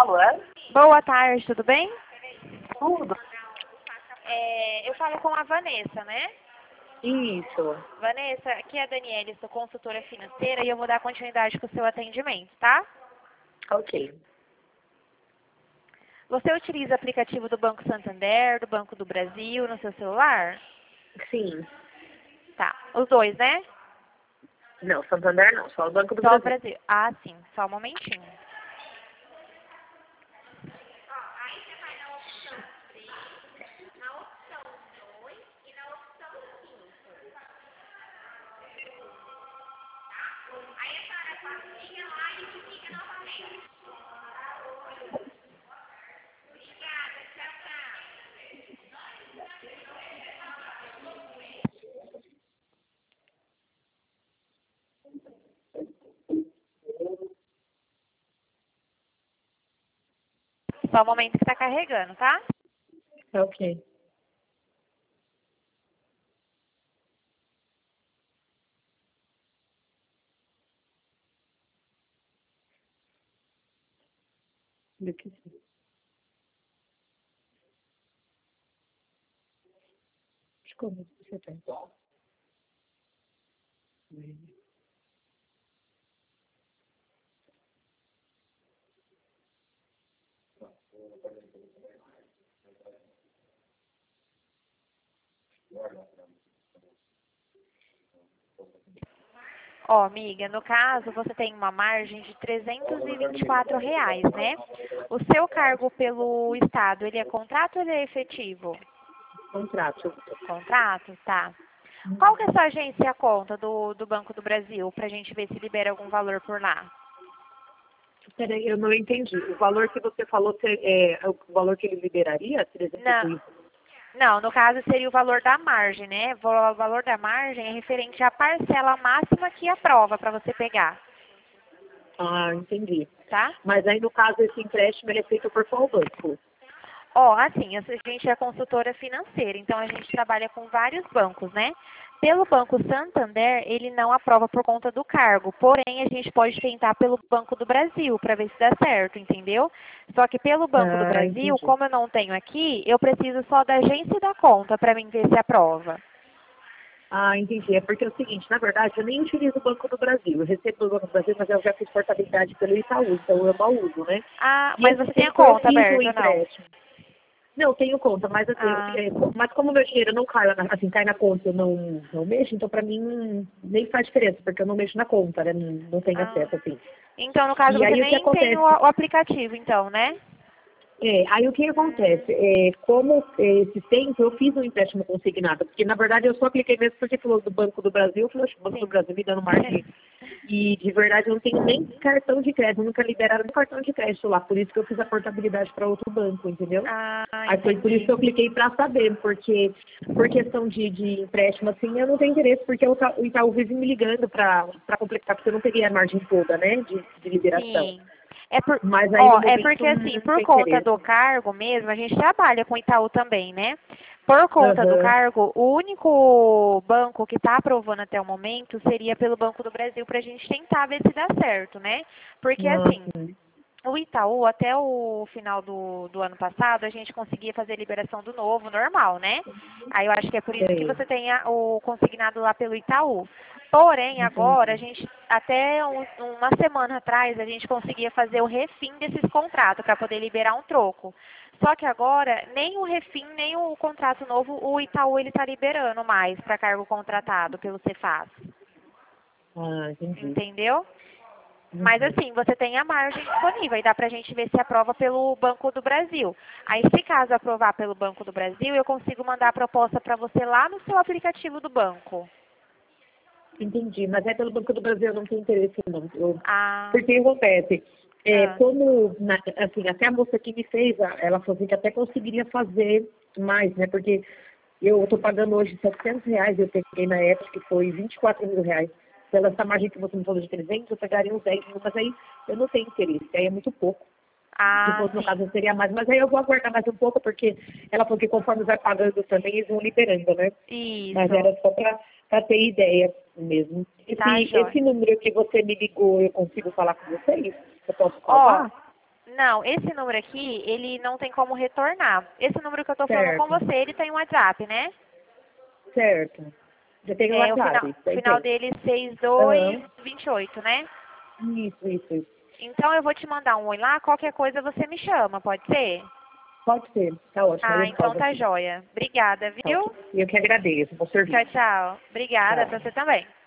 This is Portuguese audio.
Alô? Boa tarde, tudo bem? Tudo. Eu falo com a Vanessa, né? Isso. Vanessa, aqui é a Daniela, sou consultora financeira e eu vou dar continuidade com o seu atendimento, tá? Ok. Você utiliza aplicativo do Banco Santander, do Banco do Brasil no seu celular? Sim. Tá, os dois, né? Não, Santander não, só o Banco do Só o Brasil. Brasil. Ah, sim, só um momentinho. Só um momento que tá carregando, tá? Ok. Do que sim. De como você tem? Ó, amiga, no caso você tem uma margem de R$ 324, né? O seu cargo pelo Estado, ele é contrato ou ele é efetivo? Contrato. Contrato? Tá. Qual que é a sua agência e a conta do Banco do Brasil, pra gente ver se libera algum valor por lá? Peraí, eu não entendi. O valor que você falou é o valor que ele liberaria? 300 Não, e... não, no caso seria o valor da margem, né? O valor da margem é referente à parcela máxima que aprova para você pegar, Ah, entendi. tá? Mas aí, no caso, esse empréstimo ele é feito por qual banco? Ó, assim, a gente é consultora financeira, então a gente trabalha com vários bancos, né? Pelo Banco Santander, ele não aprova por conta do cargo, porém a gente pode tentar pelo Banco do Brasil para ver se dá certo, entendeu? Só que pelo Banco do Ah, Brasil, entendi. como eu não tenho aqui, eu preciso só da agência e da conta para mim ver se aprova. Ah, entendi. É porque é o seguinte, na verdade, eu nem utilizo o Banco do Brasil. Eu recebo do Banco do Brasil, mas eu já fiz portabilidade pelo Itaú, então eu não uso, né? Ah, E mas esse você tem a tempo eu conta fiz um aberta ou não? empréstimo. Não, tenho conta, mas assim, Ah, mas como meu dinheiro não cai, assim, cai na conta, eu não mexo, então pra mim nem faz diferença, porque eu não mexo na conta, né? Não tenho ah. acesso, assim. Então, no caso, E você aí o que nem tem acontece? o aplicativo, então, né? Aí o que acontece? Como esse tempo eu fiz um empréstimo consignado, porque na verdade eu só apliquei mesmo porque falou do Banco do Brasil, eu falei, "Oxe, o Banco do Sim. Brasil me dando margem. E de verdade eu não tenho nem cartão de crédito, nunca liberaram nem cartão de crédito lá, por isso que eu fiz a portabilidade para outro banco, entendeu? Ah, Aí foi por isso entendi. que eu cliquei para saber, porque por questão de empréstimo assim, eu não tenho interesse, porque o Itaú vive me ligando para completar, porque eu não peguei a margem toda, né, de liberação. Sim. É por, Mas aí no ó, é momento porque assim, não por tem conta interesse. do cargo mesmo, a gente trabalha com Itaú também, né? Por conta do Aham. cargo, o único banco que está aprovando até o momento seria pelo Banco do Brasil para a gente tentar ver se dá certo, né? Porque Ah, assim, sim. o Itaú, até o final do ano passado, a gente conseguia fazer a liberação do novo, normal, né? Aí eu acho que é por isso que Sei. você tem o consignado lá pelo Itaú. Porém, agora, a Entendi. gente, até uma semana atrás, a gente conseguia fazer o refim desses contratos para poder liberar um troco. Só que agora, nem o refim, nem o contrato novo, o Itaú ele está liberando mais para cargo contratado pelo Cefaz. Ah, entendi. Entendeu? Mas Uhum. assim, você tem a margem disponível e dá pra gente ver se aprova pelo Banco do Brasil. Aí, se caso aprovar pelo Banco do Brasil, eu consigo mandar a proposta para você lá no seu aplicativo do banco. Entendi. Mas é pelo Banco do Brasil, eu não tenho interesse, não. Ah, Porque acontece, ah, como, assim, até a moça que me fez, ela falou assim que até conseguiria fazer mais, né? Porque eu estou pagando hoje R$ 700, eu peguei na época que foi R$ 24.000. Pela essa margem que você me falou de 300, eu pegaria uns 10 mil, mas aí eu não tenho interesse, aí é muito pouco. Se ah, fosse no sim. caso, seria mais. Mas aí eu vou aguardar mais um pouco, porque ela falou que conforme vai pagando também, eles vão liberando, né? Mas Isso. era só para ter ideia mesmo. Tá, Esse Jóia. número que você me ligou, eu consigo falar com vocês? Eu posso Ó, salvar? Não, esse número aqui, ele não tem como retornar. Esse número que eu tô falando com Certo, você, ele tem um WhatsApp, né? certo. Já tem o É, WhatsApp. o final dele é Aham. 6228, né? Isso. Então eu vou te mandar um oi lá, qualquer coisa você me chama, pode ser? Pode ser. Tá ótimo. Aí Ah, eu então salvo tá aqui. joia. Obrigada, Tá viu? ótimo. E eu que agradeço. Bom Tchau, serviço. tchau. Obrigada Tchau. pra você também.